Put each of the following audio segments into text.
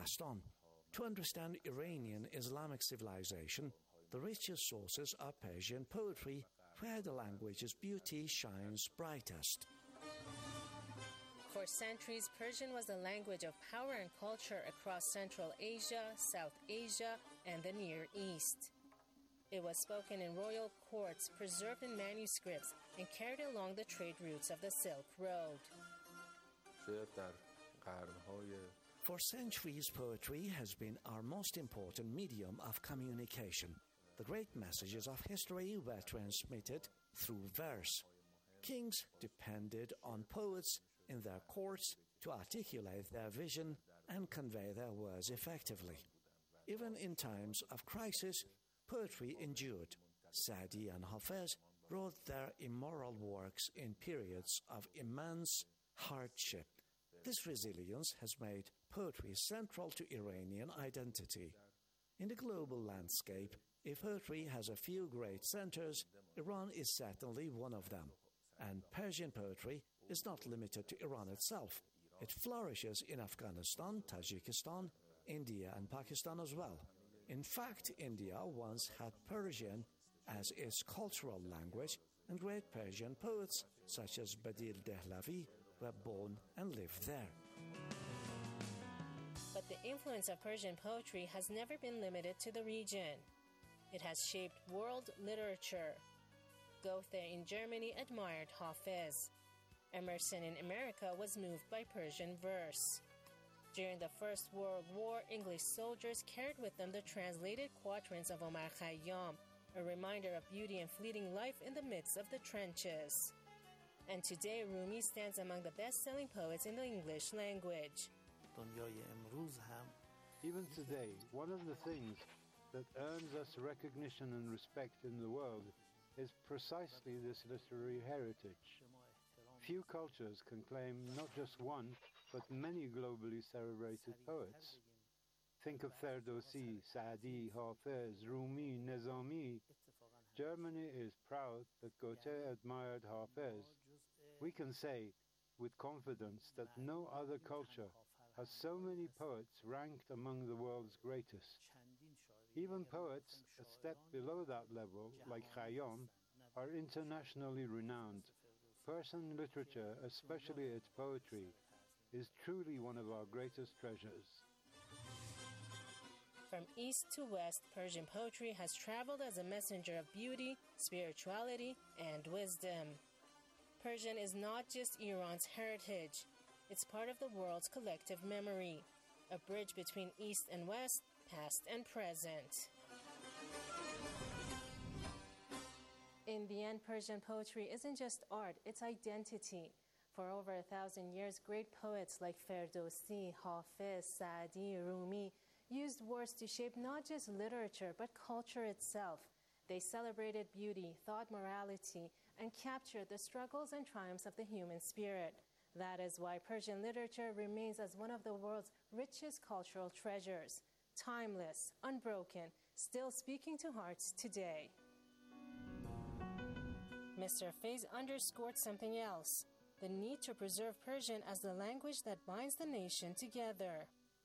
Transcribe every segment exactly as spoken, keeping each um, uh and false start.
Afghanistan. To understand Iranian Islamic civilization, the richest sources are Persian poetry, where the language's beauty shines brightest. For centuries, Persian was the language of power and culture across Central Asia, South Asia, and the Near East. It was spoken in royal courts, preserved in manuscripts, and carried along the trade routes of the Silk Road. For centuries, poetry has been our most important medium of communication. The great messages of history were transmitted through verse. Kings depended on poets in their courts to articulate their vision and convey their words effectively. Even in times of crisis, poetry endured. Sa'di and Hafiz wrote their immoral works in periods of immense hardship. This resilience has made poetry central to Iranian identity. In the global landscape, if poetry has a few great centers, Iran is certainly one of them. And Persian poetry is not limited to Iran itself. It flourishes in Afghanistan, Tajikistan, India, and Pakistan as well. In fact, India once had Persian as its cultural language, and great Persian poets such as Badil Dehlavi were born and lived there. But the influence of Persian poetry has never been limited to the region. It has shaped world literature. Goethe in Germany admired Hafiz. Emerson in America was moved by Persian verse. During the First World War, English soldiers carried with them the translated quatrains of Omar Khayyam, a reminder of beauty and fleeting life in the midst of the trenches. And today, Rumi stands among the best-selling poets in the English language. Even today, one of the things that earns us recognition and respect in the world is precisely this literary heritage. Few cultures can claim not just one, but many globally celebrated poets. Think of Ferdowsi, Sa'di, Hafiz, Rumi, Nizami. Germany is proud that Goethe admired Hafiz. We can say with confidence that no other culture has so many poets ranked among the world's greatest. Even poets a step below that level, like Khayyam, are internationally renowned. Persian literature, especially its poetry, is truly one of our greatest treasures. From east to west, Persian poetry has traveled as a messenger of beauty, spirituality, and wisdom. Persian is not just Iran's heritage. It's part of the world's collective memory, a bridge between East and West, past and present. In the end, Persian poetry isn't just art, it's identity. For over a thousand years, great poets like Ferdowsi, Hafiz, Sa'di, Rumi used words to shape not just literature, but culture itself. They celebrated beauty, thought morality, and captured the struggles and triumphs of the human spirit. That is why Persian literature remains as one of the world's richest cultural treasures, timeless, unbroken, still speaking to hearts today. Mister Faiz underscored something else, the need to preserve Persian as the language that binds the nation together.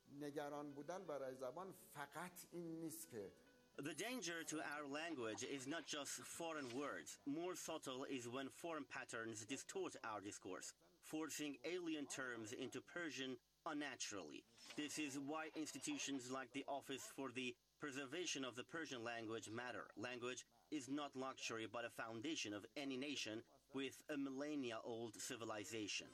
The danger to our language is not just foreign words. More subtle is when foreign patterns distort our discourse, forcing alien terms into Persian unnaturally. This is why institutions like the Office for the Preservation of the Persian Language matter. Language is not luxury, but a foundation of any nation with a millennia-old civilization.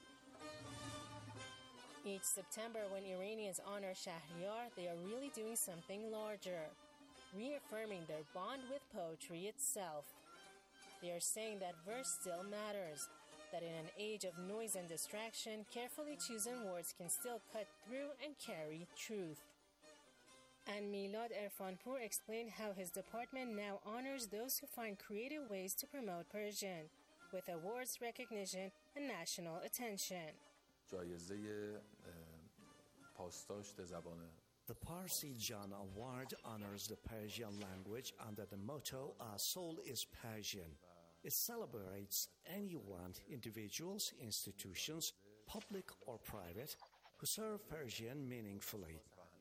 Each September, when Iranians honor Shahriyar, they are really doing something larger, reaffirming their bond with poetry itself. They are saying that verse still matters, that in an age of noise and distraction, carefully chosen words can still cut through and carry truth. And Milad Erfanpour explained how his department now honors those who find creative ways to promote Persian, with awards, recognition, and national attention. The Parsi Jan Award honors the Persian language under the motto, "Our soul is Persian." It celebrates anyone, individuals, institutions, public or private, who serve Persian meaningfully.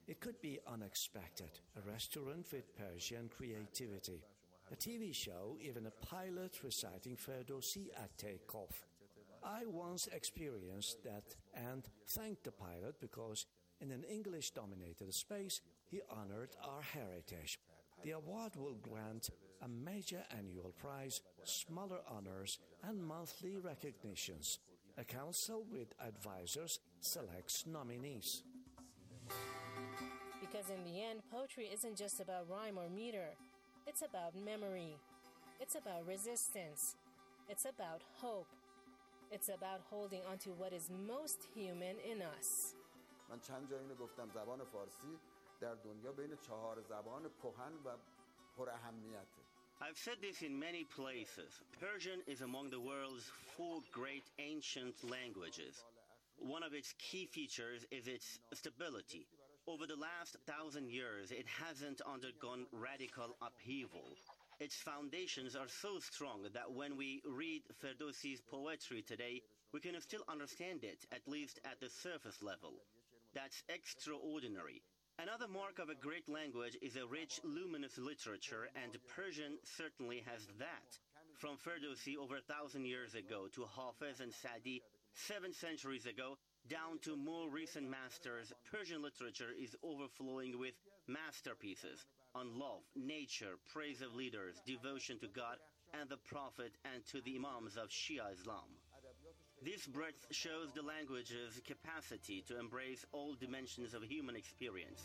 It could be unexpected, a restaurant with Persian creativity, a T V show, even a pilot reciting Ferdowsi at takeoff. I once experienced that and thanked the pilot because in an English-dominated space, he honored our heritage. The award will grant a major annual prize, smaller honors, and monthly recognitions. A council with advisors selects nominees. Because in the end, poetry isn't just about rhyme or meter. It's about memory. It's about resistance. It's about hope. It's about holding on to what is most human in us. من چند جا اینو گفتم زبان فارسی در دنیا بین چهار زبان کهن و پر اهمیته. I've said this in many places. Persian is among the world's four great ancient languages. One of its key features is its stability. Over the last thousand years, it hasn't undergone radical upheaval. Its foundations are so strong that when we read Ferdowsi's poetry today, we can still understand it, at least at the surface level. That's extraordinary. Another mark of a great language is a rich, luminous literature, and Persian certainly has that. From Ferdowsi over a thousand years ago to Hafiz and Sa'di seven centuries ago, down to more recent masters, Persian literature is overflowing with masterpieces on love, nature, praise of leaders, devotion to God and the Prophet, and to the Imams of Shia Islam. This breadth shows the language's capacity to embrace all dimensions of human experience.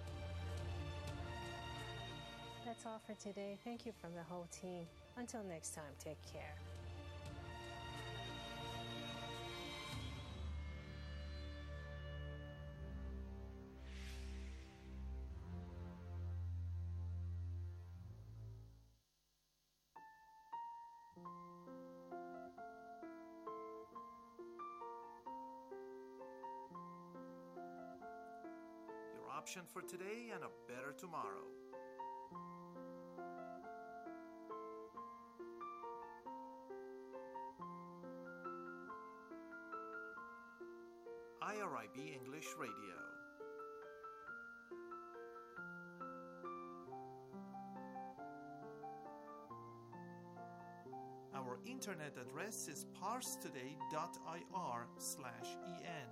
That's all for today. Thank you from the whole team. Until next time, take care. Option for today and a better tomorrow. I R I B English Radio. Our internet address is parstoday dot I R slash E N.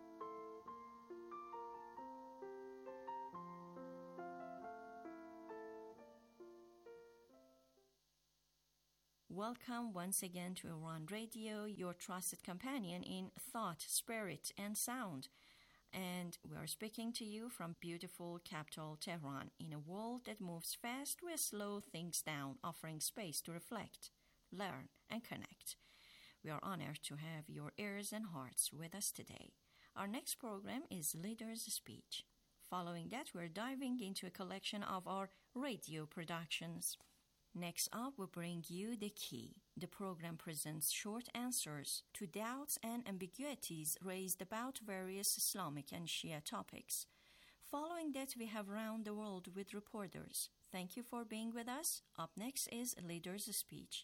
Welcome once again to Iran Radio, your trusted companion in thought, spirit, and sound. And we are speaking to you from beautiful capital Tehran. In a world that moves fast, we slow things down, offering space to reflect, learn, and connect. We are honored to have your ears and hearts with us today. Our next program is Leader's Speech. Following that, we're diving into a collection of our radio productions. Next up, we bring you The Key. The program presents short answers to doubts and ambiguities raised about various Islamic and Shia topics. Following that, we have Round the World with reporters. Thank you for being with us. Up next is Leader's Speech.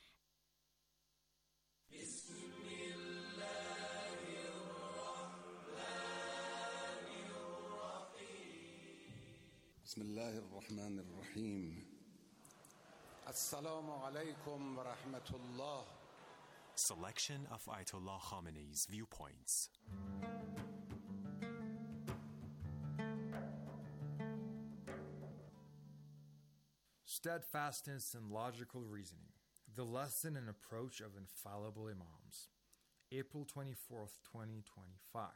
Bismillah ar-Rahman ar-Rahim. Assalamu alaikum wa rahmatullah. Selection of Ayatollah Khamenei's viewpoints. Steadfastness and logical reasoning. The lesson and approach of infallible Imams. April twenty-fourth, twenty twenty-five.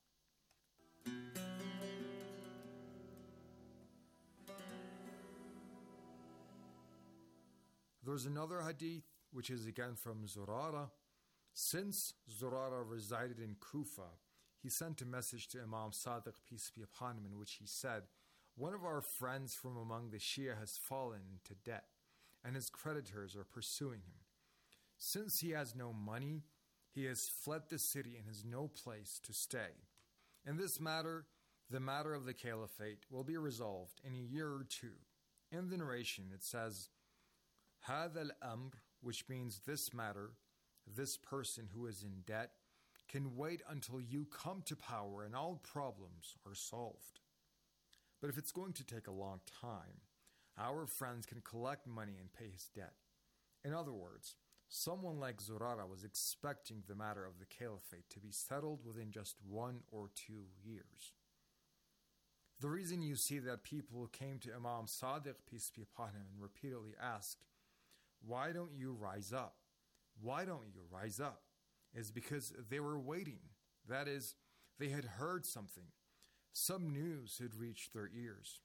There's another hadith, which is again from Zurara. Since Zurara resided in Kufa, he sent a message to Imam Sadiq, peace be upon him, in which he said, "One of our friends from among the Shia has fallen into debt, and his creditors are pursuing him. Since he has no money, he has fled the city and has no place to stay. In this matter, the matter of the caliphate will be resolved in a year or two." In the narration, it says, "Hadha al-amr," which means this matter, this person who is in debt, can wait until you come to power and all problems are solved. But if it's going to take a long time, our friends can collect money and pay his debt. In other words, someone like Zurara was expecting the matter of the caliphate to be settled within just one or two years. The reason you see that people came to Imam Sadiq, peace be upon him, and repeatedly asked, "Why don't you rise up? Why don't you rise up?" is because they were waiting. That is, they had heard something. Some news had reached their ears.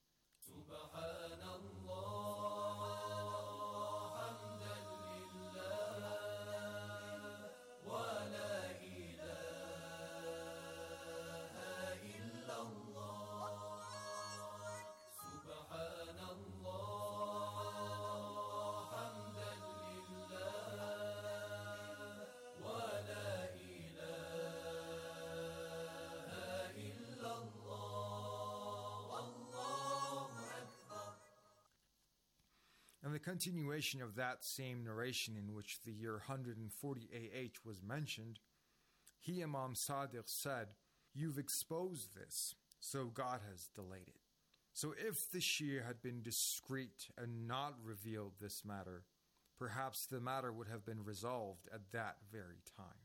And the continuation of that same narration in which the year one hundred forty A H was mentioned, he, Imam Sadiq, said, "You've exposed this, so God has delayed it." So if the Shia had been discreet and not revealed this matter, perhaps the matter would have been resolved at that very time.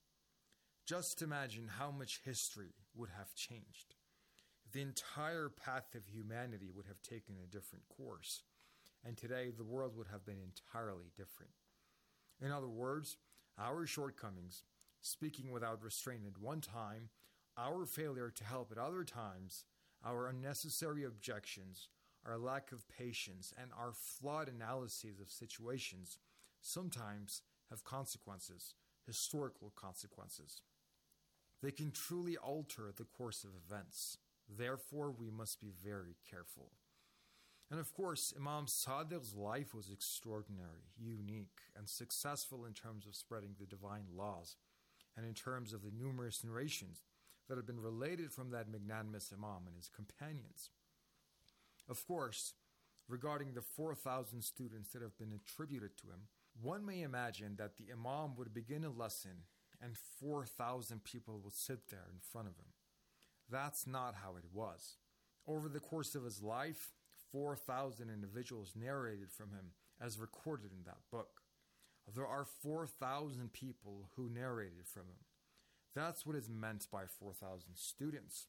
Just imagine how much history would have changed. The entire path of humanity would have taken a different course, and today the world would have been entirely different. In other words, our shortcomings, speaking without restraint at one time, our failure to help at other times, our unnecessary objections, our lack of patience, and our flawed analyses of situations sometimes have consequences, historical consequences. They can truly alter the course of events. Therefore, we must be very careful. And of course, Imam Sadiq's life was extraordinary, unique, and successful in terms of spreading the divine laws, and in terms of the numerous narrations that have been related from that magnanimous Imam and his companions. Of course, regarding the four thousand students that have been attributed to him, one may imagine that the Imam would begin a lesson and four thousand people would sit there in front of him. That's not how it was. Over the course of his life, four thousand individuals narrated from him as recorded in that book. There are four thousand people who narrated from him. That's what is meant by four thousand students.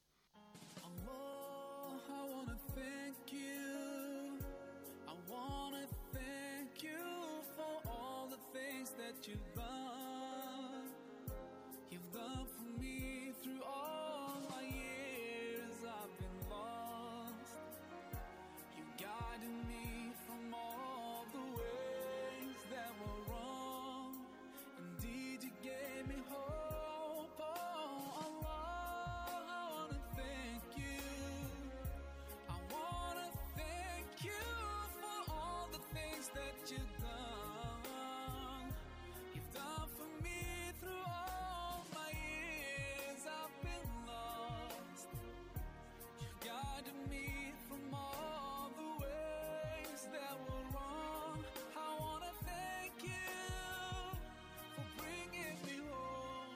Allah, I want to thank you. I want to thank you for all the things that you've done. You've done for me through all my years I've been lost. You guided me from all the ways that were wrong. Indeed, you gave me hope. Oh, Allah, I want to thank you. I want to thank you for all the things that you've done. You've done for me through all my years I've been lost. You guided me from all the ways that were wrong. I want to thank you for bringing me home.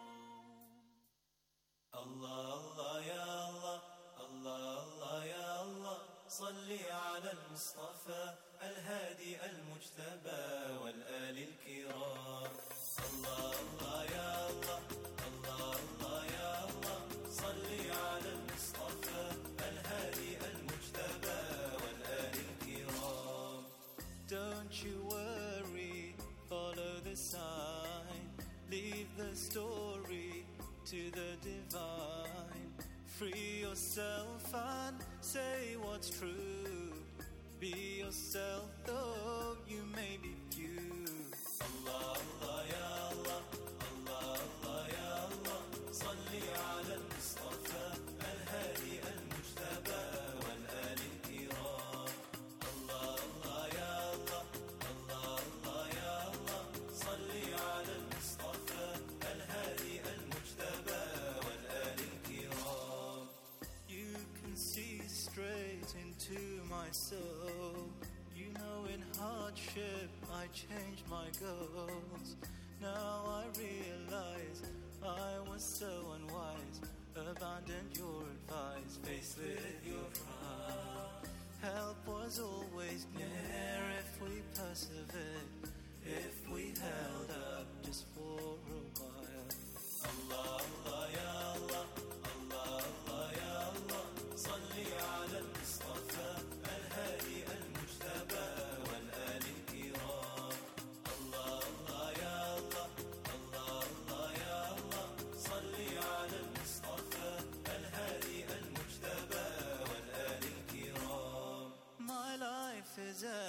Allah, Allah, ya Allah, Allah, Allah, ya Allah, صلي على المصطفى الهادي المجتبى والآل الكرام. الله الله يا الله، الله الله يا الله، صلي على المصطفى الهادي المجتبى والآل الكرام. Don't you worry, follow the sign, leave the story to the divine. Free yourself and say what's true. Be yourself though you may be few. Allah, Allah, ya Allah, Allah, Allah, ya Allah, صلي على المصطفى الهادي المجتبى والآل الكرام. Allah, Allah, ya Allah, Allah, Allah, ya Allah, صلي على المصطفى الهادي المجتبى والآل الكرام. You can see straight into my soul. You know in hardship I changed my goals. Now I realize I was so unwise. Abandoned your advice, faced with your pride.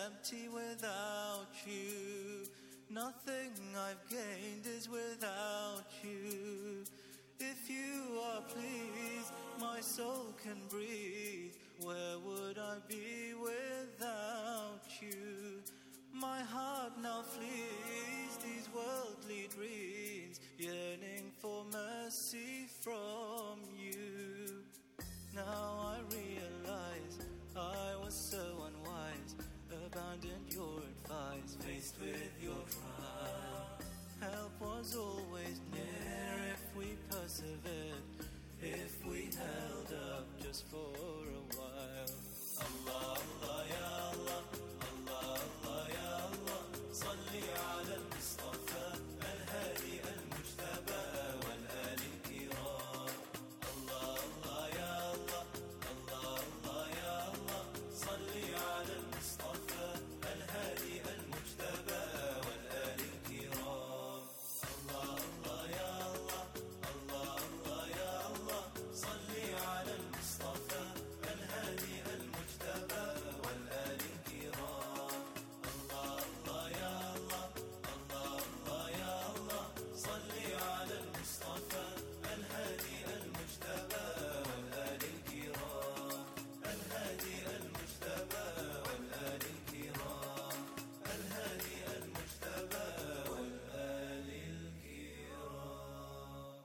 empty without you. Nothing I've gained is without you. If you are pleased, my soul can breathe. Where would I be without you? My heart now flees these worldly dreams, yearning for mercy from you. Now I realize I was so unwise, abandoned your advice, faced with your trial. Help was always near if we persevered, if we held up just for a while. Allah, Allah, ya Allah, Allah, Allah, ya Allah, salli ala al-Mustafa, al-Hadi al-Mujtaba, wal-Ali al-Kiram. Allah, Allah, ya Allah, Allah, Allah, ya Allah, salli ala al-Mustafa, al-Hadi al-Mujtaba, wal-Ali al-Kiram. Allah, Allah, ya Allah, Allah, Allah, ya Allah, salli ala al-Mustafa, al-Hadi al-Mujtaba, wal-Ali al-Kiram. Allah, Allah, ya Allah, Allah, Allah, ya Allah, salli ala al-Mustafa, al-Hadi al-Mujtaba, wal-Ali al-Kiram. Al-Hadi al-Mujtaba, wal-Ali al-Kiram. Al-Hadi al-Mujtaba, wal-Ali al-Kiram.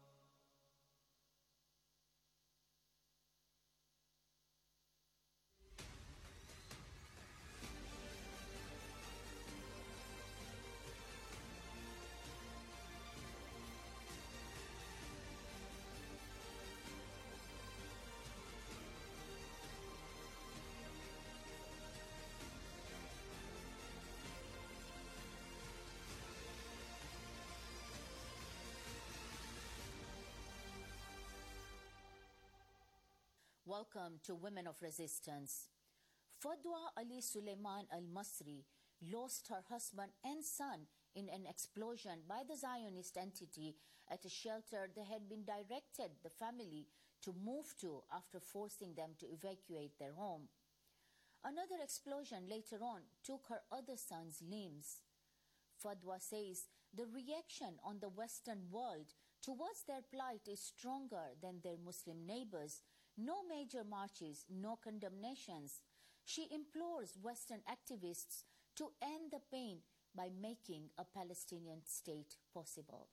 Welcome to Women of Resistance. Fadwa Ali Suleiman al-Masri lost her husband and son in an explosion by the Zionist entity at a shelter they had been directed the family to move to after forcing them to evacuate their home. Another explosion later on took her other son's limbs. Fadwa says the reaction on the Western world towards their plight is stronger than their Muslim neighbors. No major marches, no condemnations. She implores Western activists to end the pain by making a Palestinian state possible.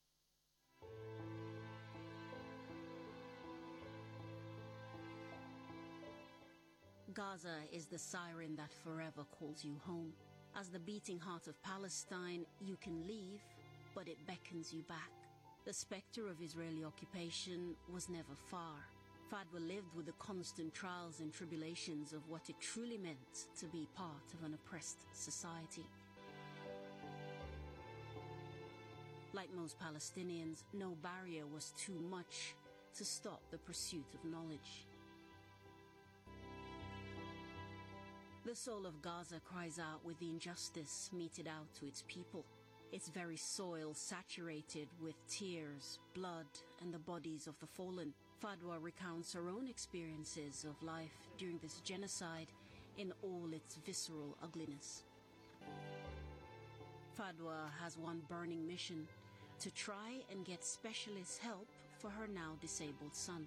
Gaza is the siren that forever calls you home. As the beating heart of Palestine, you can leave, but it beckons you back. The specter of Israeli occupation was never far. Fadwa lived with the constant trials and tribulations of what it truly meant to be part of an oppressed society. Like most Palestinians, no barrier was too much to stop the pursuit of knowledge. The soul of Gaza cries out with the injustice meted out to its people, its very soil saturated with tears, blood, and the bodies of the fallen. Fadwa recounts her own experiences of life during this genocide in all its visceral ugliness. Fadwa has one burning mission: to try and get specialist help for her now disabled son.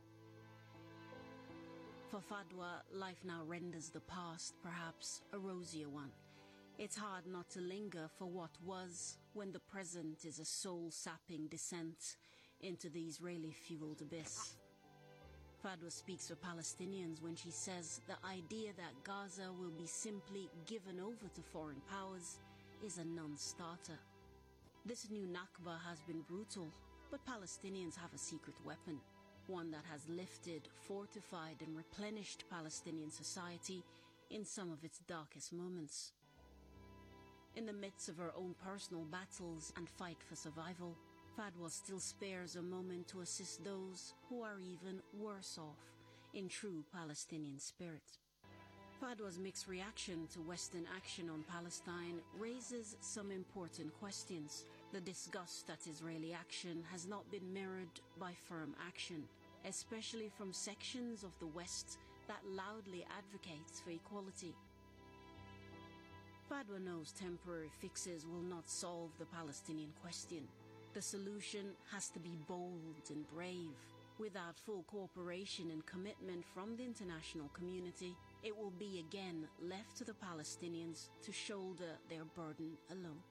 For Fadwa, life now renders the past perhaps a rosier one. It's hard not to linger for what was when the present is a soul-sapping descent into the Israeli-fueled abyss. Fadwa speaks for Palestinians when she says the idea that Gaza will be simply given over to foreign powers is a non-starter. This new Nakba has been brutal, but Palestinians have a secret weapon, one that has lifted, fortified, and replenished Palestinian society in some of its darkest moments. In the midst of her own personal battles and fight for survival, Fadwa still spares a moment to assist those who are even worse off in true Palestinian spirit. Fadwa's mixed reaction to Western action on Palestine raises some important questions. The disgust at Israeli action has not been mirrored by firm action, especially from sections of the West that loudly advocates for equality. Fadwa knows temporary fixes will not solve the Palestinian question. The solution has to be bold and brave. Without full cooperation and commitment from the international community, it will be again left to the Palestinians to shoulder their burden alone.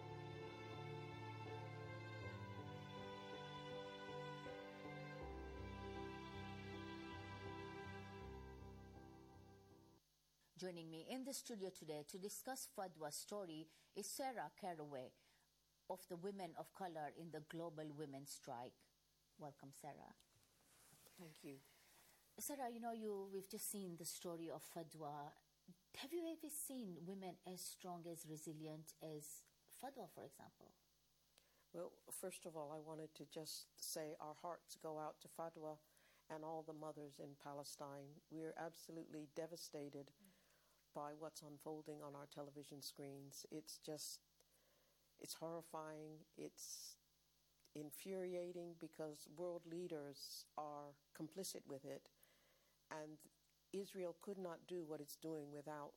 Joining me in the studio today to discuss Fadwa's story is Sarah Caraway of the Women of Color in the Global Women's Strike. Welcome, Sarah. Thank you. Sarah, you know, you we've just seen the story of Fadwa. Have you ever seen women as strong, as resilient as Fadwa, for example? Well, first of all, I wanted to just say our hearts go out to Fadwa and all the mothers in Palestine. We are absolutely devastated mm. by what's unfolding on our television screens. It's just, it's horrifying. It's infuriating because world leaders are complicit with it. And Israel could not do what it's doing without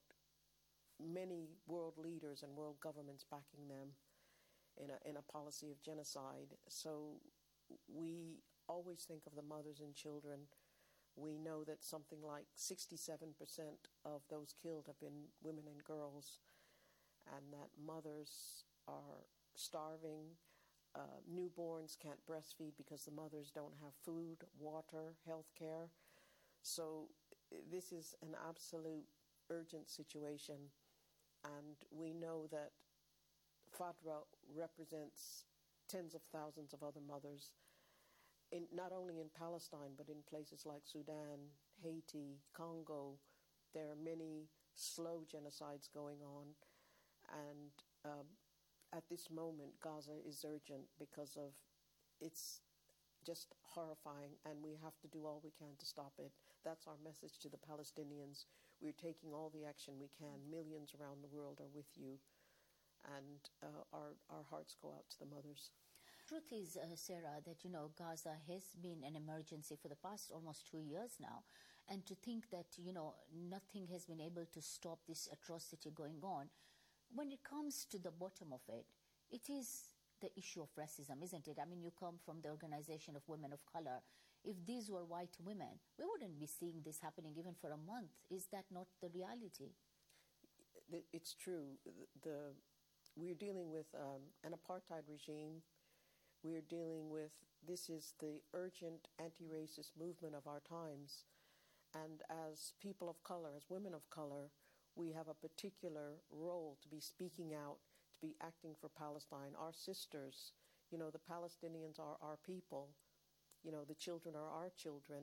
many world leaders and world governments backing them in a, in a policy of genocide. So we always think of the mothers and children. We know that something like sixty-seven percent of those killed have been women and girls, and that mothers are starving. Uh, newborns can't breastfeed because the mothers don't have food, water, health care. So this is an absolute urgent situation, and we know that Fadwa represents tens of thousands of other mothers, in, not only in Palestine, but in places like Sudan, Haiti, Congo. There are many slow genocides going on, and um, at this moment, Gaza is urgent because of it's just horrifying, and we have to do all we can to stop it. That's our message to the Palestinians. We're taking all the action we can. Millions around the world are with you, and uh, our, our hearts go out to the mothers. Truth is, uh, Sarah, that, you know, Gaza has been an emergency for the past almost two years now. And to think that, you know, nothing has been able to stop this atrocity going on, when it comes to the bottom of it, it is the issue of racism, isn't it? I mean, you come from the Organization of Women of Color. If these were white women, we wouldn't be seeing this happening even for a month. Is that not the reality? It's true. The, the we're dealing with um, an apartheid regime. We're dealing with, this is the urgent anti-racist movement of our times. And as people of color, as women of color, we have a particular role to be speaking out, to be acting for Palestine. Our sisters, you know, the Palestinians are our people. You know, the children are our children.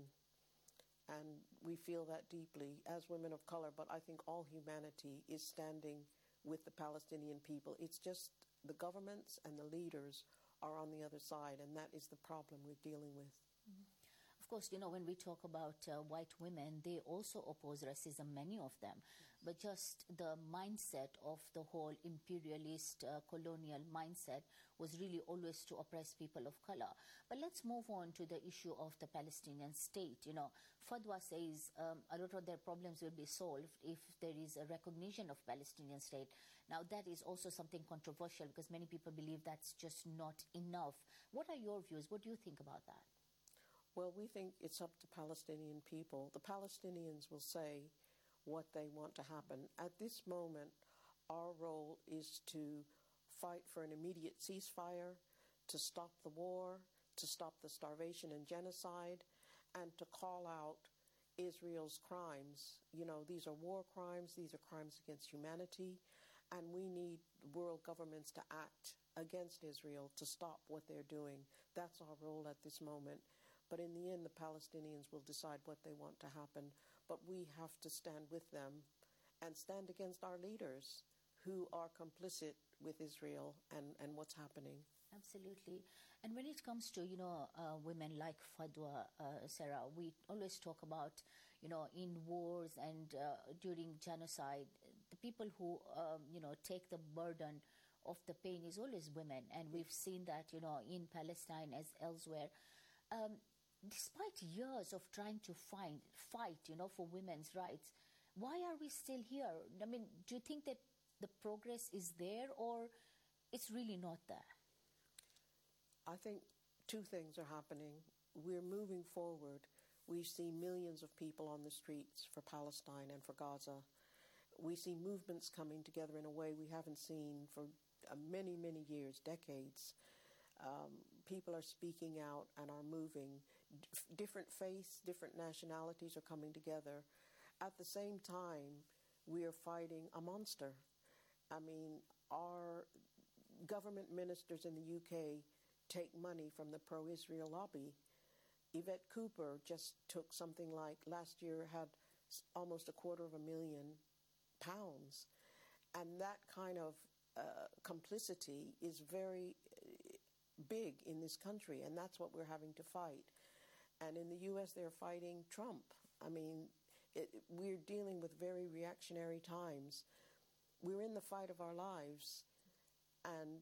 And we feel that deeply as women of color, but I think all humanity is standing with the Palestinian people. It's just the governments and the leaders are on the other side, and that is the problem we're dealing with. Mm-hmm. Of course, you know, when we talk about uh, white women, they also oppose racism, many of them. But just the mindset of the whole imperialist uh, colonial mindset was really always to oppress people of color. But let's move on to the issue of the Palestinian state. You know, Fadwa says um, a lot of their problems will be solved if there is a recognition of Palestinian state. Now, that is also something controversial because many people believe that's just not enough. What are your views? What do you think about that? Well, we think it's up to Palestinian people. The Palestinians will say what they want to happen. At this moment, our role is to fight for an immediate ceasefire, to stop the war, to stop the starvation and genocide, and to call out Israel's crimes. You know, these are war crimes, these are crimes against humanity, and we need world governments to act against Israel to stop what they're doing. That's our role at this moment. But in the end, the Palestinians will decide what they want to happen. But we have to stand with them and stand against our leaders who are complicit with Israel and, and what's happening. Absolutely. And when it comes to, you know, uh, women like Fadwa, uh, Sarah, we always talk about, you know, in wars and uh, during genocide, the people who, um, you know, take the burden of the pain is always women. And we've seen that, you know, in Palestine as elsewhere. Um, despite years of trying to find, fight, you know, for women's rights, why are we still here? I mean, do you think that the progress is there, or it's really not there? I think two things are happening. We're moving forward. We see millions of people on the streets for Palestine and for Gaza. We see movements coming together in a way we haven't seen for uh, many, many years, decades. Um, people are speaking out and are moving. D- different faiths, different nationalities are coming together. At the same time, we are fighting a monster. I mean, our government ministers in the U K take money from the pro-Israel lobby. Yvette Cooper just took something like, last year had almost a quarter of a million pounds. And that kind of uh, complicity is very uh, big in this country, and that's what we're having to fight. And in the U S, they're fighting Trump. I mean, it, we're dealing with very reactionary times. We're in the fight of our lives, and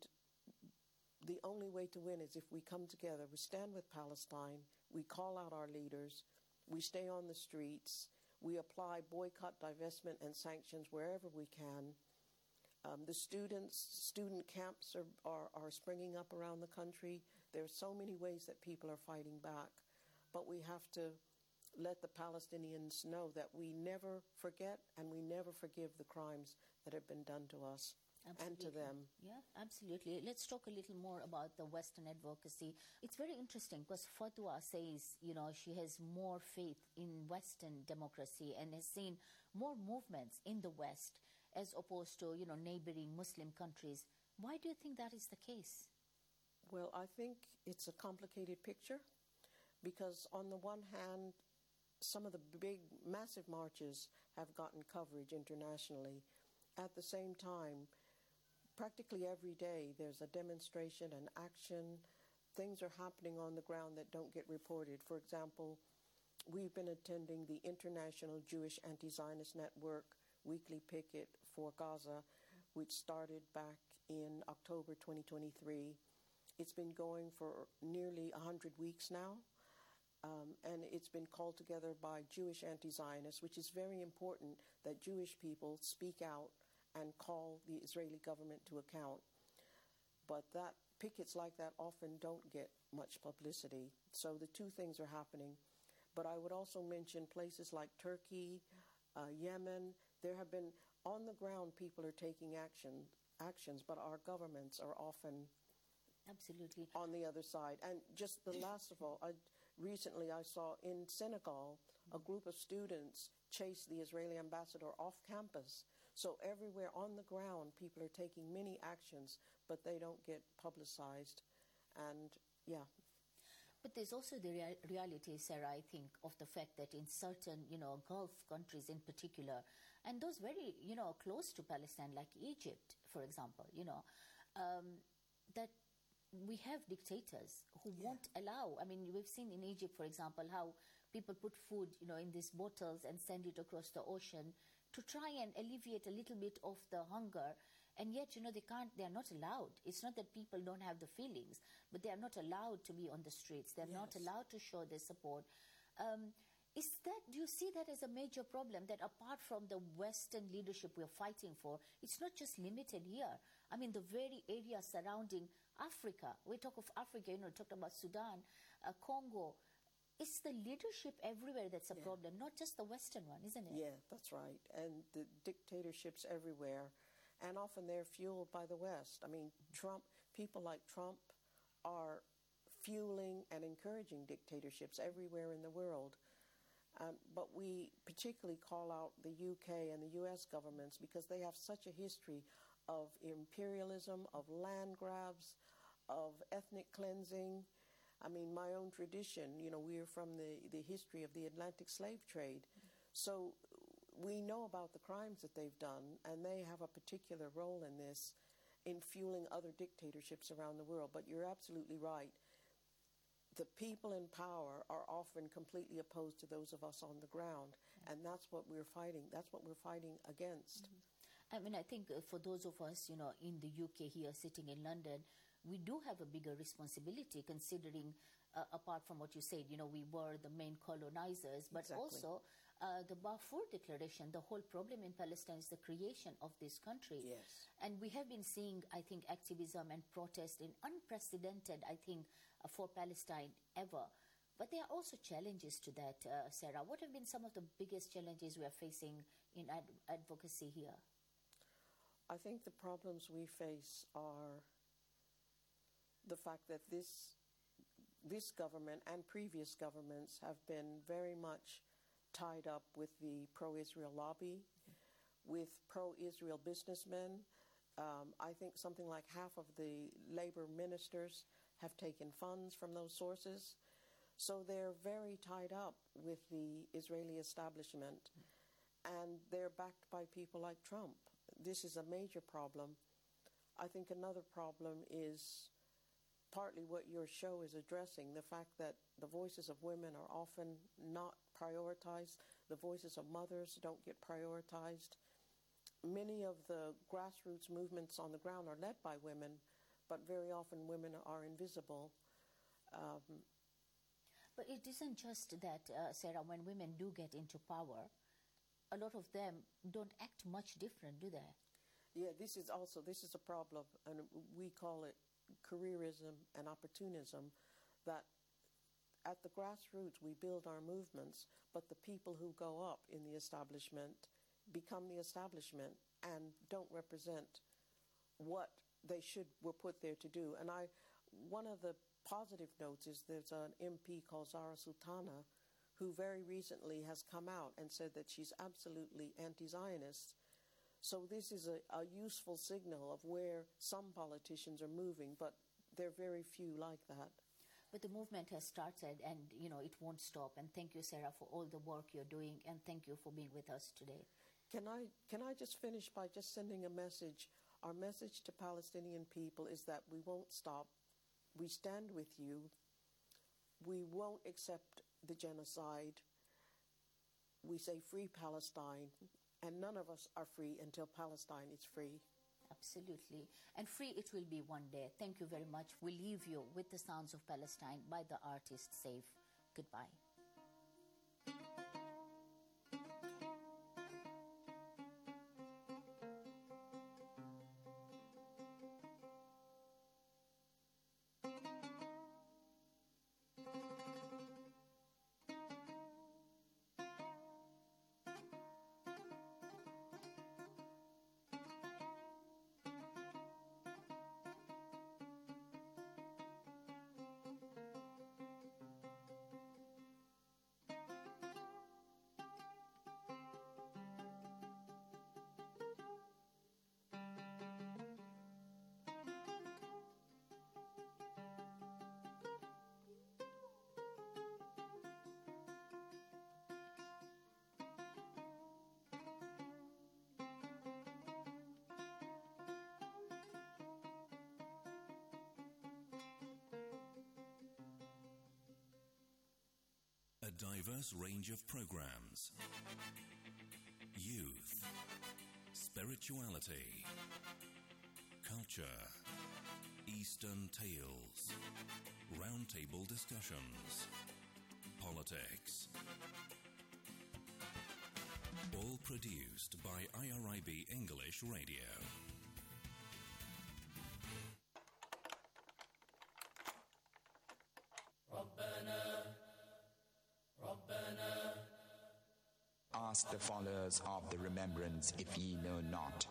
the only way to win is if we come together. We stand with Palestine. We call out our leaders. We stay on the streets. We apply boycott, divestment, and sanctions wherever we can. Um, the students, student camps are, are, are springing up around the country. There are so many ways that people are fighting back. But we have to let the Palestinians know that we never forget and we never forgive the crimes that have been done to us. Absolutely. And to them. Yeah, absolutely. Let's talk a little more about the Western advocacy. It's very interesting because Fatwa says, you know, she has more faith in Western democracy and has seen more movements in the West as opposed to, you know, neighboring Muslim countries. Why do you think that is the case? Well, I think it's a complicated picture because on the one hand, some of the big, massive marches have gotten coverage internationally. At the same time, practically every day there's a demonstration, an action. Things are happening on the ground that don't get reported. For example, we've been attending the International Jewish Anti-Zionist Network weekly picket for Gaza, which started back in October twenty twenty-three. It's been going for nearly one hundred weeks now, um, and it's been called together by Jewish anti-Zionists, which is very important that Jewish people speak out and call the Israeli government to account. But that pickets like that often don't get much publicity. So the two things are happening. But I would also mention places like Turkey, uh, Yemen. There have been, on the ground, people are taking action, actions, but our governments are often absolutely on the other side. And just the last of all, I, recently I saw in Senegal, a group of students chased the Israeli ambassador off campus. So everywhere on the ground, people are taking many actions, but they don't get publicized. And, yeah. But there's also the rea- reality, Sarah, I think, of the fact that in certain, you know, Gulf countries in particular, and those very, you know, close to Palestine, like Egypt, for example, you know, um, that we have dictators who yeah. won't allow. I mean, we've seen in Egypt, for example, how people put food, you know, in these bottles and send it across the ocean to try and alleviate a little bit of the hunger. And yet, you know, they can't, they're not allowed. It's not that people don't have the feelings, but they are not allowed to be on the streets. They're yes. not allowed to show their support. Um, is that, do you see that as a major problem, that apart from the Western leadership we're fighting for, it's not just limited here? I mean, the very area surrounding Africa, we talk of Africa, you know, talked about Sudan, uh, Congo. It's the leadership everywhere that's a yeah. problem, not just the Western one, isn't it? Yeah, that's right. And the dictatorships everywhere, and often they're fueled by the West. I mean, Trump, people like Trump are fueling and encouraging dictatorships everywhere in the world. Um, but we particularly call out the U K and the U S governments because they have such a history of imperialism, of land grabs, of ethnic cleansing. I mean, my own tradition, you know, we're from the, the history of the Atlantic slave trade. So we know about the crimes that they've done, and they have a particular role in this, in fueling other dictatorships around the world. But you're absolutely right. The people in power are often completely opposed to those of us on the ground, and that's what we're fighting. That's what we're fighting against. Mm-hmm. I mean, I think uh, for those of us, you know, in the U K here, sitting in London, we do have a bigger responsibility considering, uh, apart from what you said, you know, we were the main colonizers, but exactly. also uh, the Balfour Declaration, the whole problem in Palestine is the creation of this country. Yes. And we have been seeing, I think, activism and protest in unprecedented, I think, uh, for Palestine ever. But there are also challenges to that, uh, Sarah. What have been some of the biggest challenges we are facing in ad- advocacy here? I think the problems we face are the fact that this this government and previous governments have been very much tied up with the pro-Israel lobby, with pro-Israel businessmen. Um, I think something like half of the labor ministers have taken funds from those sources. So they're very tied up with the Israeli establishment, and they're backed by people like Trump. This is a major problem. I think another problem is partly what your show is addressing, the fact that the voices of women are often not prioritized, the voices of mothers don't get prioritized. Many of the grassroots movements on the ground are led by women, but very often women are invisible. Um, but it isn't just that, uh, Sarah, when women do get into power, a lot of them don't act much different, do they? Yeah, this is also, this is a problem, and we call it careerism and opportunism, that at the grassroots we build our movements, but the people who go up in the establishment become the establishment and don't represent what they should were put there to do. And I, one of the positive notes is there's an M P called Zara Sultana who very recently has come out and said that she's absolutely anti-Zionist. So this is a, a useful signal of where some politicians are moving, but there are very few like that. But the movement has started, and, you know, it won't stop. And thank you, Sarah, for all the work you're doing, and thank you for being with us today. Can I, can I just finish by just sending a message? Our message to Palestinian people is that we won't stop. We stand with you. We won't accept the genocide. We say free Palestine. And none of us are free until Palestine is free. Absolutely. And free it will be one day. Thank you very much. We leave you with the sounds of Palestine by the artist Saif. Goodbye. A diverse range of programs. Youth, spirituality, culture, Eastern tales, roundtable discussions, politics. All produced by I R I B English Radio. Ask the followers of the remembrance if ye know not.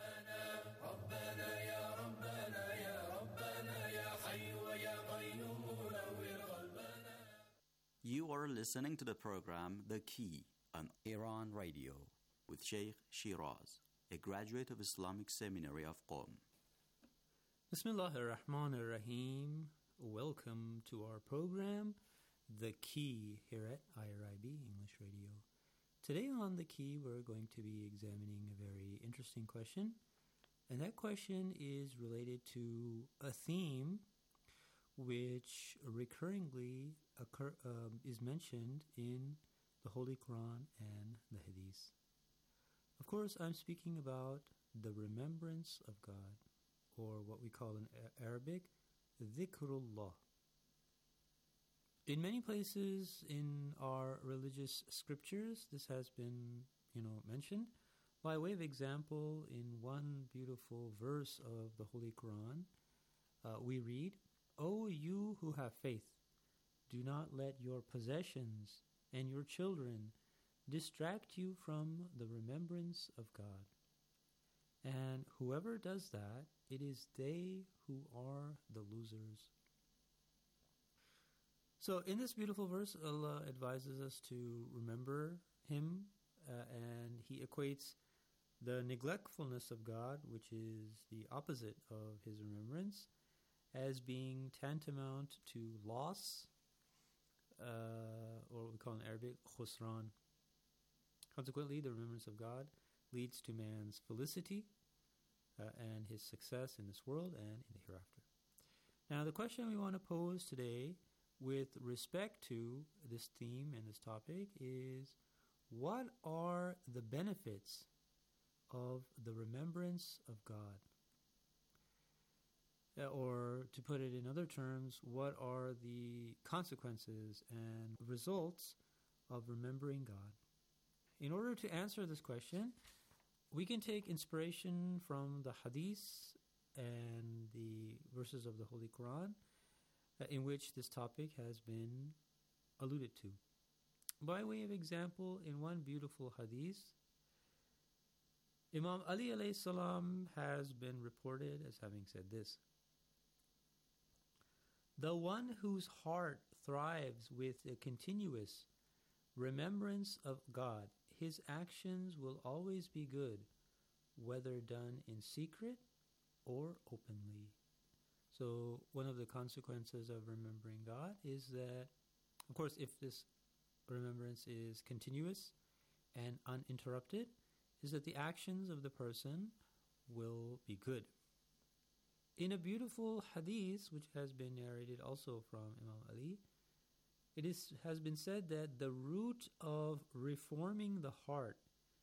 You are listening to the program The Key on Iran Radio with Sheikh Shiraz, a graduate of Islamic Seminary of Qom. Bismillahir Rahmanir Rahim. Welcome to our program, The Key, here at I R I B English Radio. Today on The Key, we're going to be examining a very interesting question, and that question is related to a theme which recurringly occur, um, is mentioned in the Holy Quran and the Hadith. Of course, I'm speaking about the remembrance of God, or what we call in Arabic, dhikrullah. In many places in our religious scriptures, this has been, you know, mentioned. By way of example, in one beautiful verse of the Holy Quran, uh, we read, "O you who have faith, do not let your possessions and your children distract you from the remembrance of God. And whoever does that, it is they who are the losers." So in this beautiful verse, Allah advises us to remember Him, uh, and He equates the neglectfulness of God, which is the opposite of His remembrance, as being tantamount to loss, uh, or what we call in Arabic, khusran. Consequently, the remembrance of God leads to man's felicity uh, and his success in this world and in the hereafter. Now, the question we want to pose today with respect to this theme and this topic is, what are the benefits of the remembrance of God? Uh, or to put it in other terms, what are the consequences and results of remembering God? In order to answer this question, we can take inspiration from the hadiths and the verses of the Holy Quran uh, in which this topic has been alluded to. By way of example, in one beautiful hadith, Imam Ali alayhi salam has been reported as having said this: "The one whose heart thrives with a continuous remembrance of God, his actions will always be good, whether done in secret or openly." So one of the consequences of remembering God is that, of course, if this remembrance is continuous and uninterrupted, is that the actions of the person will be good. In a beautiful hadith, which has been narrated also from Imam Ali, it is has been said that the root of reforming the heart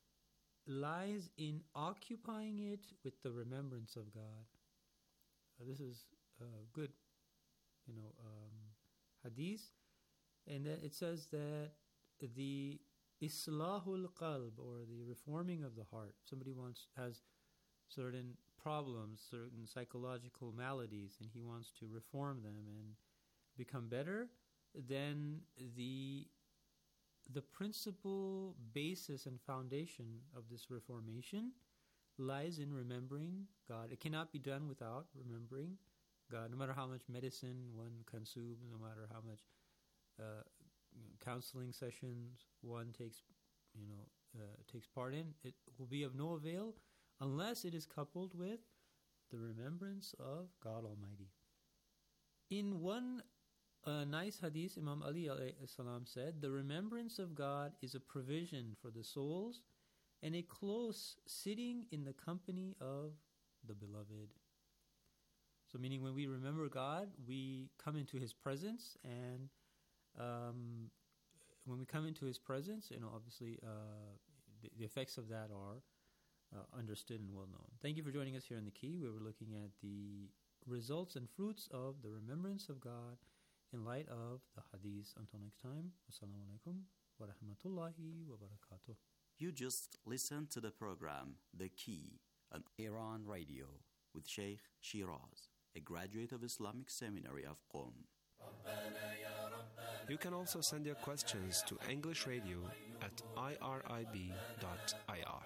lies in occupying it with the remembrance of God. Uh, this is a good, you know, um, hadith, and that it says that the islahul qalb, or the reforming of the heart. Somebody wants has certain problems, certain psychological maladies, and he wants to reform them and become better. Then the the principal basis and foundation of this reformation lies in remembering God. It cannot be done without remembering God. No matter how much medicine one consumes, no matter how much uh, counseling sessions one takes, you know, uh, takes part in, it will be of no avail unless it is coupled with the remembrance of God Almighty. In one uh, nice hadith, Imam Ali alayhi salam said, "The remembrance of God is a provision for the souls and a close sitting in the company of the beloved." So meaning when we remember God, we come into His presence, and um, when we come into His presence, you know, obviously uh, the, the effects of that are uh, understood and well known. Thank you for joining us here in The Key, where we're looking at the results and fruits of the remembrance of God in light of the hadith. Until next time, Assalamu alaikum wa rahmatullahi wa barakatuh. You just listened to the program The Key on Iran Radio with Sheikh Shiraz, a graduate of Islamic Seminary of Qom. You can also send your questions to English Radio at I R I B dot I R.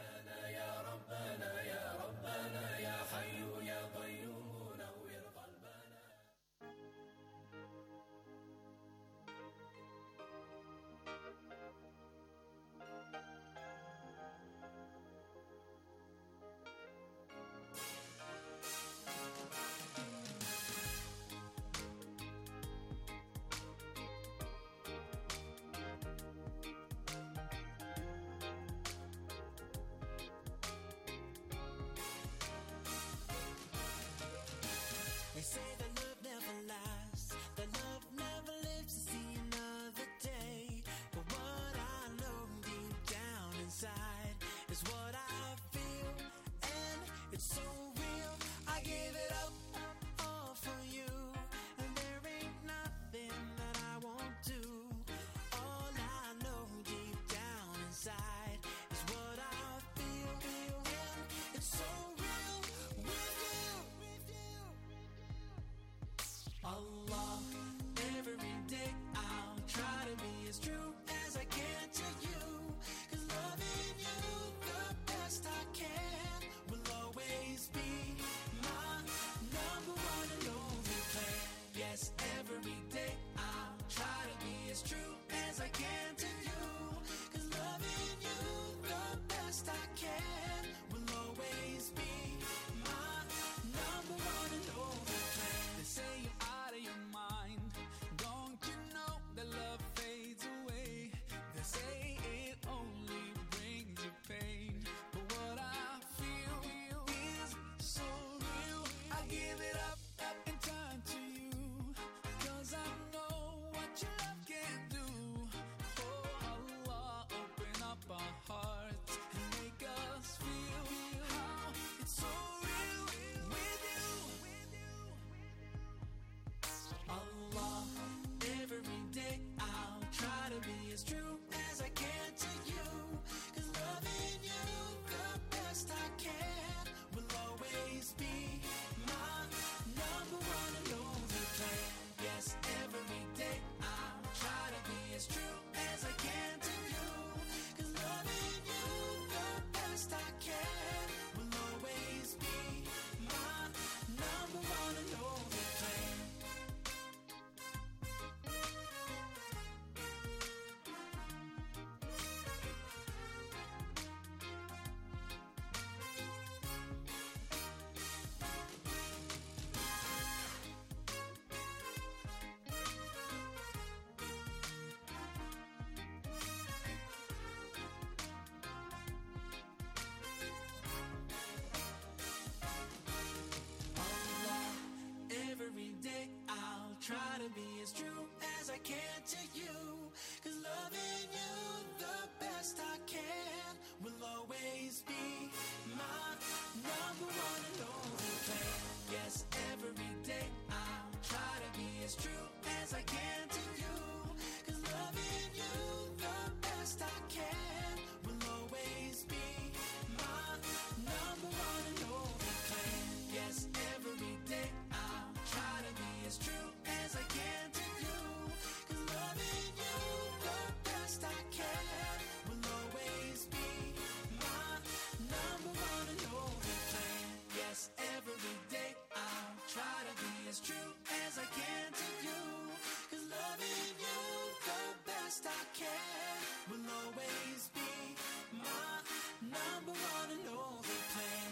as true as I can to you. Cause loving you the best I can will always be my number one and only plan. Yes, every day I'll try to be as true as I can to you. Cause loving you the best I can will always be my number one and only plan. Yes, every day I'll try to be as true as I can to you. Cause loving you the best I can will always be my number one and only plan. Yes, every day I'll try to be as true as I can to you. Cause loving you the best I can will always be my number one and only plan.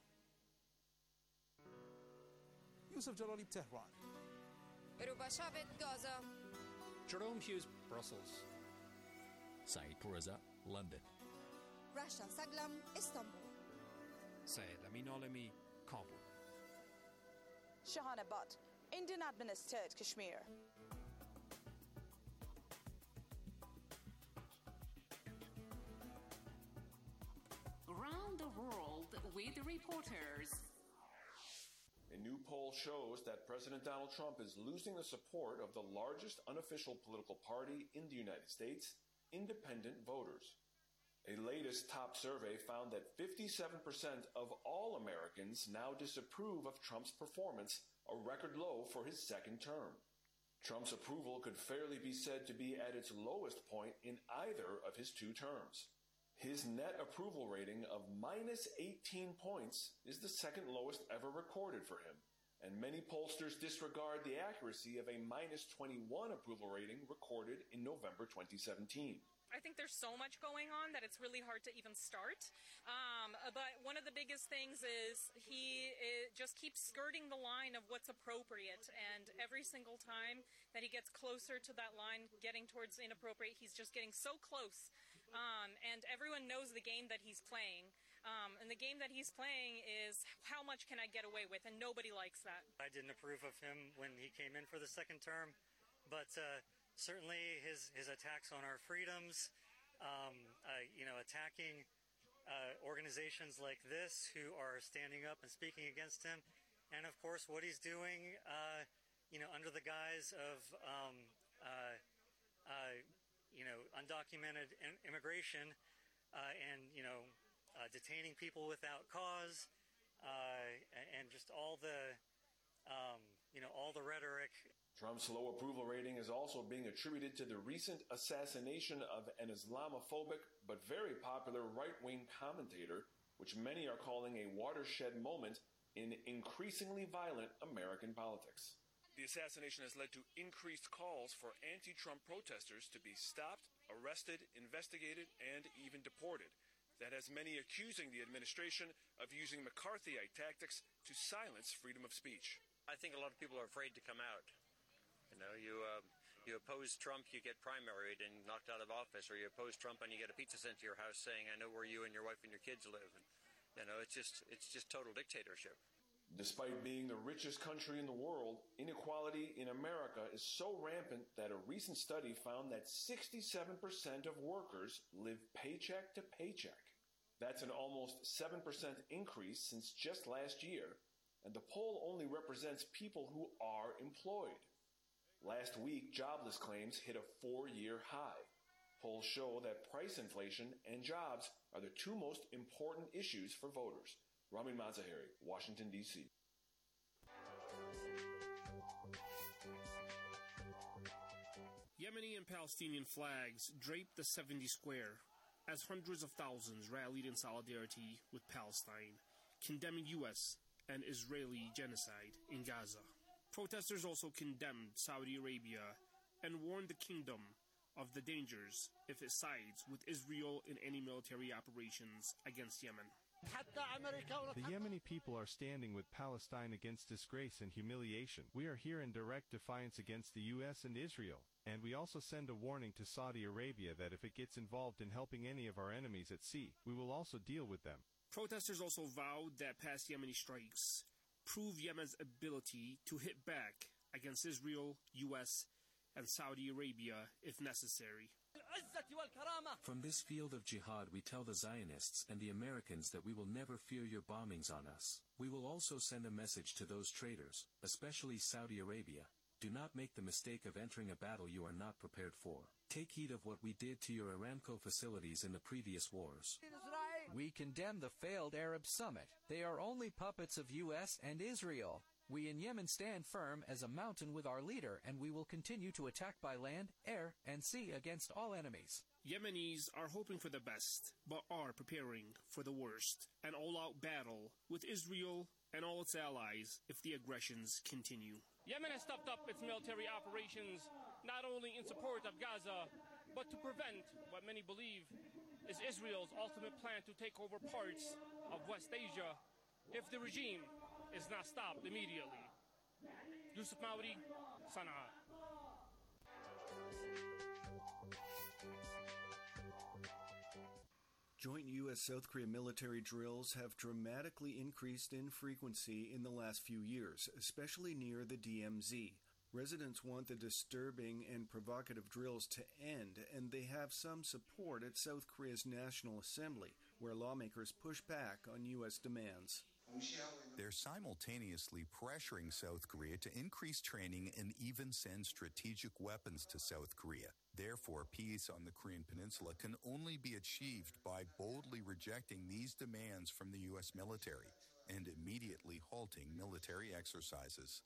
Yusuf Jalali, Tehran. Rubashavit, Gaza. Jerome Hughes, Brussels. Saeed Pourreza, London. Rasha Saglam, Istanbul. Syed Amin Alemi, Kabul. Shahana Butt, Indian administered Kashmir. Around the world with reporters. A new poll shows that President Donald Trump is losing the support of the largest unofficial political party in the United States, independent voters. A latest top survey found that fifty-seven percent of all Americans now disapprove of Trump's performance, a record low for his second term. Trump's approval could fairly be said to be at its lowest point in either of his two terms. His net approval rating of minus eighteen points is the second lowest ever recorded for him, and many pollsters disregard the accuracy of a minus twenty-one approval rating recorded in November twenty seventeen. I think there's so much going on that it's really hard to even start. Um, but one of the biggest things is he is, just keeps skirting the line of what's appropriate. And every single time that he gets closer to that line, getting towards inappropriate, he's just getting so close. Um, and everyone knows the game that he's playing. Um, and the game that he's playing is how much can I get away with? And nobody likes that. I didn't approve of him when he came in for the second term. But... Uh, Certainly, his, his attacks on our freedoms, um, uh, you know, attacking uh, organizations like this who are standing up and speaking against him, and of course, what he's doing, uh, you know, under the guise of, um, uh, uh, you know, undocumented in- immigration uh, and you know, uh, detaining people without cause, uh, and just all the, um, you know, all the rhetoric. Trump's low approval rating is also being attributed to the recent assassination of an Islamophobic but very popular right-wing commentator, which many are calling a watershed moment in increasingly violent American politics. The assassination has led to increased calls for anti-Trump protesters to be stopped, arrested, investigated, and even deported. That has many accusing the administration of using McCarthyite tactics to silence freedom of speech. I think a lot of people are afraid to come out. You know, you uh, you oppose Trump, you get primaried and knocked out of office, or you oppose Trump and you get a pizza sent to your house saying, "I know where you and your wife and your kids live." And, you know, it's just it's just total dictatorship. Despite being the richest country in the world, inequality in America is so rampant that a recent study found that sixty-seven percent of workers live paycheck to paycheck. That's an almost seven percent increase since just last year, and the poll only represents people who are employed. Last week, jobless claims hit a four-year high. Polls show that price inflation and jobs are the two most important issues for voters. Ramin Mazaheri, Washington, D C Yemeni and Palestinian flags draped the seventy square as hundreds of thousands rallied in solidarity with Palestine, condemning U S and Israeli genocide in Gaza. Protesters also condemned Saudi Arabia and warned the kingdom of the dangers if it sides with Israel in any military operations against Yemen. The Yemeni people are standing with Palestine against disgrace and humiliation. We are here in direct defiance against the U S and Israel, and we also send a warning to Saudi Arabia that if it gets involved in helping any of our enemies at sea, we will also deal with them. Protesters also vowed that past Yemeni strikes prove Yemen's ability to hit back against Israel, U S, and Saudi Arabia if necessary. From this field of jihad, we tell the Zionists and the Americans that we will never fear your bombings on us. We will also send a message to those traitors, especially Saudi Arabia. Do not make the mistake of entering a battle you are not prepared for. Take heed of what we did to your Aramco facilities in the previous wars. We condemn the failed Arab summit. They are only puppets of U S and Israel. We in Yemen stand firm as a mountain with our leader, and we will continue to attack by land, air, and sea against all enemies. Yemenis are hoping for the best, but are preparing for the worst, an all-out battle with Israel and all its allies if the aggressions continue. Yemen has stepped up its military operations not only in support of Gaza, but to prevent what many believe is Israel's ultimate plan to take over parts of West Asia if the regime is not stopped immediately. Yusuf Maudi, Sana'a. Joint U S South Korea military drills have dramatically increased in frequency in the last few years, especially near the D M Z. Residents want the disturbing and provocative drills to end, and they have some support at South Korea's National Assembly, where lawmakers push back on U S demands. They're simultaneously pressuring South Korea to increase training and even send strategic weapons to South Korea. Therefore, peace on the Korean Peninsula can only be achieved by boldly rejecting these demands from the U S military and immediately halting military exercises.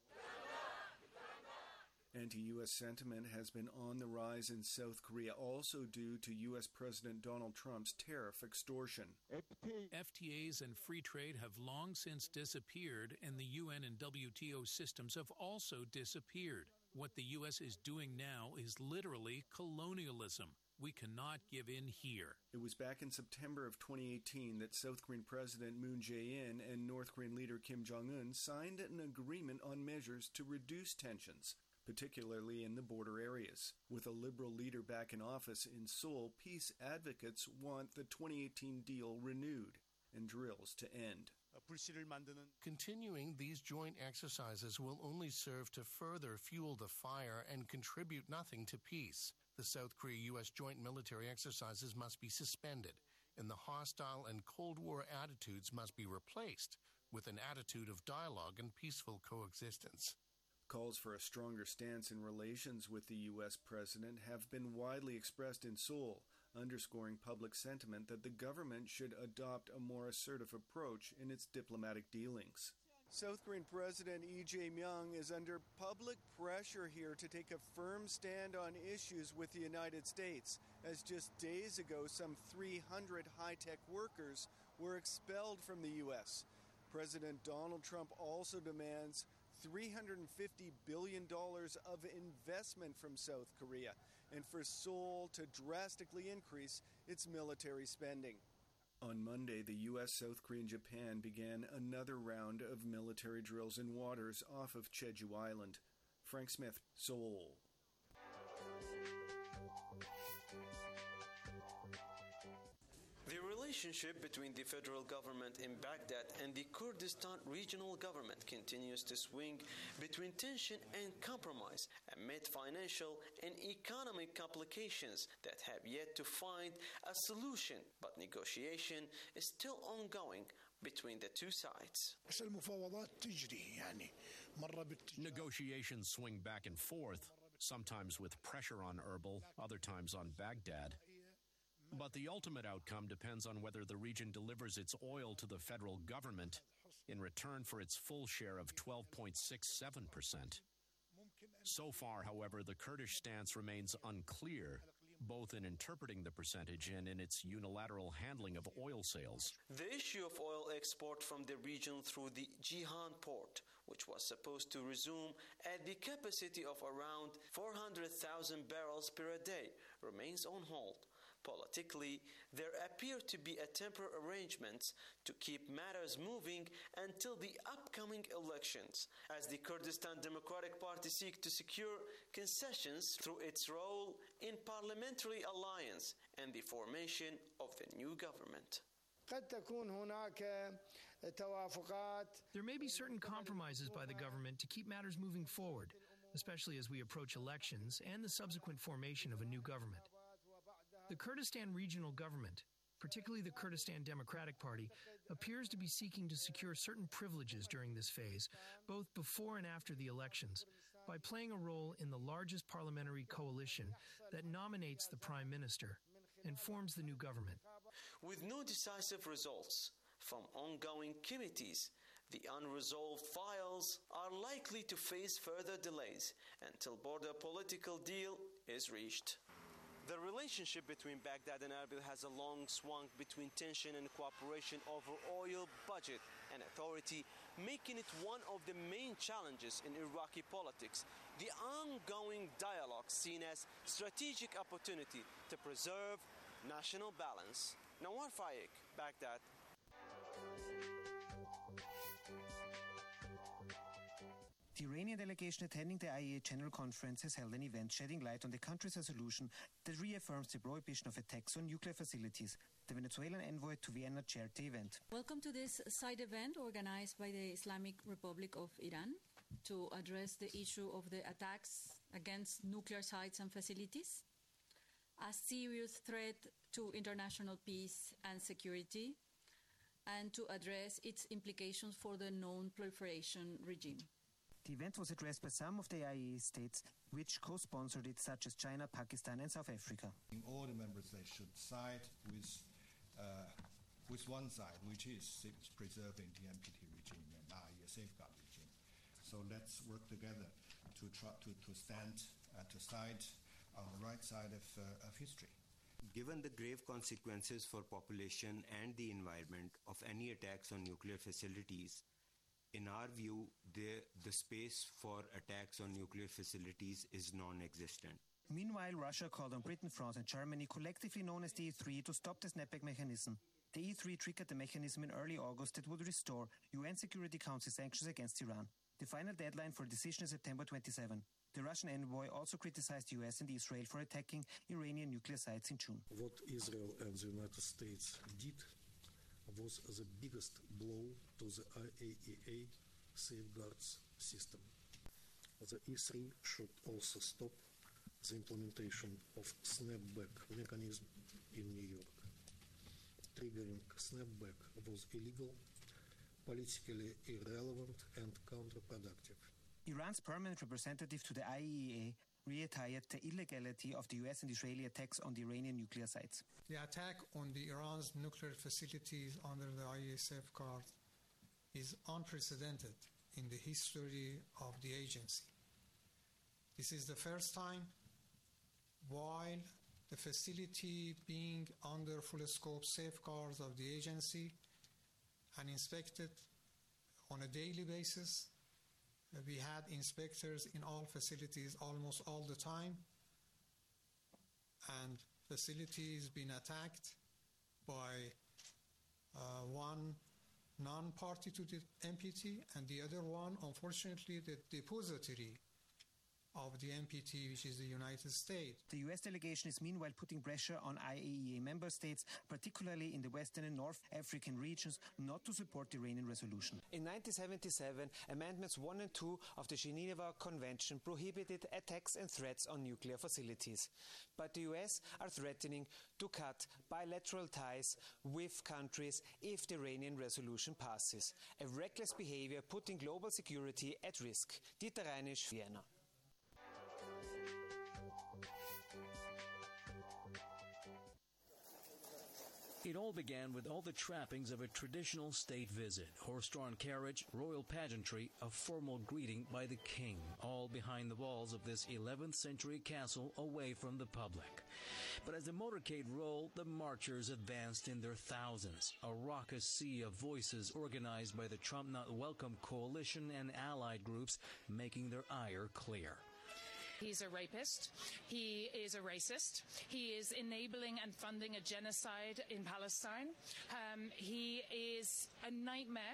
Anti-U S sentiment has been on the rise in South Korea, also due to U S President Donald Trump's tariff extortion. F T As and free trade have long since disappeared, and the U N and W T O systems have also disappeared. What the U S is doing now is literally colonialism. We cannot give in here. It was back in September of twenty eighteen that South Korean President Moon Jae-in and North Korean leader Kim Jong-un signed an agreement on measures to reduce tensions, particularly in the border areas. With a liberal leader back in office in Seoul, peace advocates want the twenty eighteen deal renewed and drills to end. Continuing these joint exercises will only serve to further fuel the fire and contribute nothing to peace. The South Korea-U S joint military exercises must be suspended, and the hostile and Cold War attitudes must be replaced with an attitude of dialogue and peaceful coexistence. Calls for a stronger stance in relations with the U S president have been widely expressed in Seoul, underscoring public sentiment that the government should adopt a more assertive approach in its diplomatic dealings. South Korean President Lee Jae-myung is under public pressure here to take a firm stand on issues with the United States, as just days ago some three hundred high-tech workers were expelled from the U S. President Donald Trump also demands three hundred fifty billion dollars of investment from South Korea, and for Seoul to drastically increase its military spending. On Monday, the U S, South Korea, and Japan began another round of military drills in waters off of Jeju Island. Frank Smith, Seoul. The relationship between the federal government in Baghdad and the Kurdistan regional government continues to swing between tension and compromise amid financial and economic complications that have yet to find a solution, but negotiation is still ongoing between the two sides. Negotiations swing back and forth, sometimes with pressure on Erbil, other times on Baghdad. But the ultimate outcome depends on whether the region delivers its oil to the federal government in return for its full share of twelve point six seven percent. So far, however, the Kurdish stance remains unclear, both in interpreting the percentage and in its unilateral handling of oil sales. The issue of oil export from the region through the Jihan port, which was supposed to resume at the capacity of around four hundred thousand barrels per day, remains on hold. Politically, there appear to be a temporary arrangements to keep matters moving until the upcoming elections, as the Kurdistan Democratic Party seeks to secure concessions through its role in parliamentary alliance and the formation of the new government. There may be certain compromises by the government to keep matters moving forward, especially as we approach elections and the subsequent formation of a new government. The Kurdistan Regional Government, particularly the Kurdistan Democratic Party, appears to be seeking to secure certain privileges during this phase, both before and after the elections, by playing a role in the largest parliamentary coalition that nominates the prime minister and forms the new government. With no decisive results from ongoing committees, the unresolved files are likely to face further delays until border political deal is reached. The relationship between Baghdad and Erbil has a long swung between tension and cooperation over oil, budget, and authority, making it one of the main challenges in Iraqi politics. The ongoing dialogue seen as strategic opportunity to preserve national balance. Nawar Fayek, Baghdad. The Iranian delegation attending the I A E A General Conference has held an event shedding light on the country's resolution that reaffirms the prohibition of attacks on nuclear facilities. The Venezuelan envoy to Vienna chaired the event. Welcome to this side event organized by the Islamic Republic of Iran to address the issue of the attacks against nuclear sites and facilities, a serious threat to international peace and security, and to address its implications for the non-proliferation regime. The event was addressed by some of the I A E A states which co-sponsored it, such as China, Pakistan and South Africa. All the member states should side with, uh, with one side, which is preserving the N P T regime and I A E A safeguard regime. So let's work together to try to, to stand, uh, to side on the right side of, uh, of history. Given the grave consequences for population and the environment of any attacks on nuclear facilities, in our view, the, the space for attacks on nuclear facilities is non-existent. Meanwhile, Russia called on Britain, France and Germany, collectively known as the E three, to stop the snapback mechanism. The E three triggered the mechanism in early August that would restore U N Security Council sanctions against Iran. The final deadline for a decision is September twenty-seventh. The Russian envoy also criticized the U S and Israel for attacking Iranian nuclear sites in June. What Israel and the United States did was the biggest blow to the I A E A safeguards system. The E three should also stop the implementation of snapback mechanism in New York. Triggering snapback was illegal, politically irrelevant and counterproductive. Iran's permanent representative to the I A E A reiterated the illegality of the U S and Israeli attacks on the Iranian nuclear sites. The attack on the Iran's nuclear facilities under the I A E A safeguard is unprecedented in the history of the agency. This is the first time, while the facility being under full scope safeguards of the agency and inspected on a daily basis. We had inspectors in all facilities almost all the time, and facilities been attacked by uh, one non-party to the N P T and the other one, unfortunately, the depository of the N P T, which is the United States. The U S delegation is meanwhile putting pressure on I A E A member states, particularly in the Western and North African regions, not to support the Iranian resolution. In nineteen seventy-seven, Amendments one and two of the Geneva Convention prohibited attacks and threats on nuclear facilities. But the U S are threatening to cut bilateral ties with countries if the Iranian resolution passes. A reckless behavior putting global security at risk. Dieter Reinisch, Vienna. It all began with all the trappings of a traditional state visit, horse-drawn carriage, royal pageantry, a formal greeting by the king, all behind the walls of this eleventh century castle away from the public. But as the motorcade rolled, the marchers advanced in their thousands, a raucous sea of voices organized by the Trump Not Welcome coalition and allied groups making their ire clear. He's a rapist. He is a racist. He is enabling and funding a genocide in Palestine. Um, he is a nightmare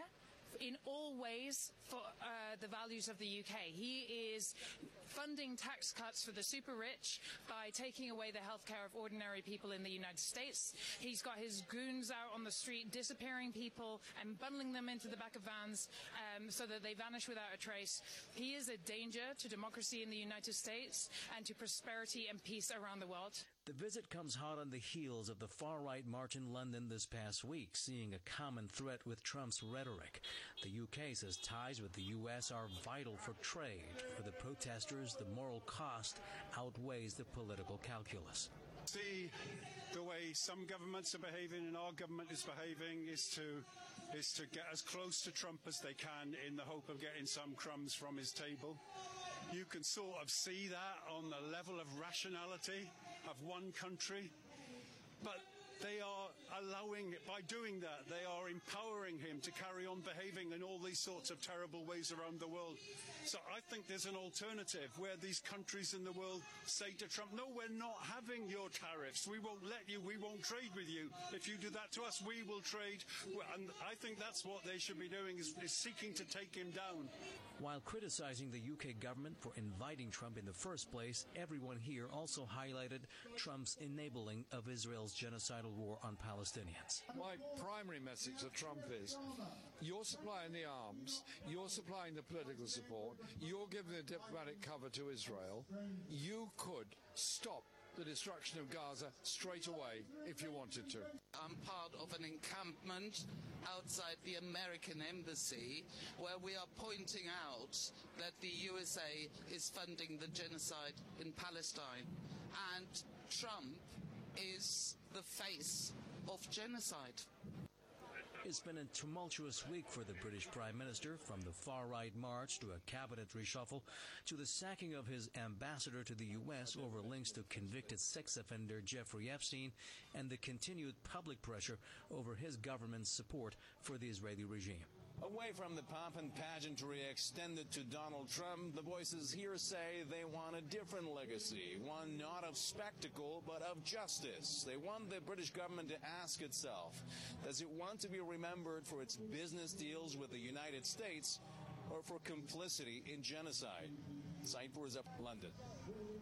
in all ways for uh, the values of the U K. He is funding tax cuts for the super rich by taking away the health care of ordinary people in the United States. He's got his goons out on the street disappearing people and bundling them into the back of vans um, so that they vanish without a trace. He is a danger to democracy in the United States and to prosperity and peace around the world. The visit comes hot on the heels of the far-right march in London this past week, seeing a common threat with Trump's rhetoric. The U K says ties with the U S are vital for trade. For the protesters, the moral cost outweighs the political calculus. See the way some governments are behaving and our government is behaving is to is to get as close to Trump as they can in the hope of getting some crumbs from his table. You can sort of see that on the level of rationality of one country, but they are allowing it, by doing that, they are empowering him to carry on behaving in all these sorts of terrible ways around the world. So I think there's an alternative where these countries in the world say to Trump, no, we're not having your tariffs. We won't let you. We won't trade with you. If you do that to us, we will trade. And I think that's what they should be doing, is, is seeking to take him down. While criticizing the U K government for inviting Trump in the first place, everyone here also highlighted Trump's enabling of Israel's genocidal war on Palestinians. My primary message to Trump is, you're supplying the arms, you're supplying the political support, you're giving the diplomatic cover to Israel. You could stop the destruction of Gaza straight away if you wanted to. I'm part of an encampment outside the American embassy where we are pointing out that the U S A is funding the genocide in Palestine, and Trump is the face of genocide. It's been a tumultuous week for the British Prime Minister, from the far-right march to a cabinet reshuffle to the sacking of his ambassador to the U S over links to convicted sex offender Jeffrey Epstein, and the continued public pressure over his government's support for the Israeli regime. Away from the pomp and pageantry extended to Donald Trump, the voices here say they want a different legacy, one not of spectacle, but of justice. They want the British government to ask itself, does it want to be remembered for its business deals with the United States or for complicity in genocide? Site for is up London.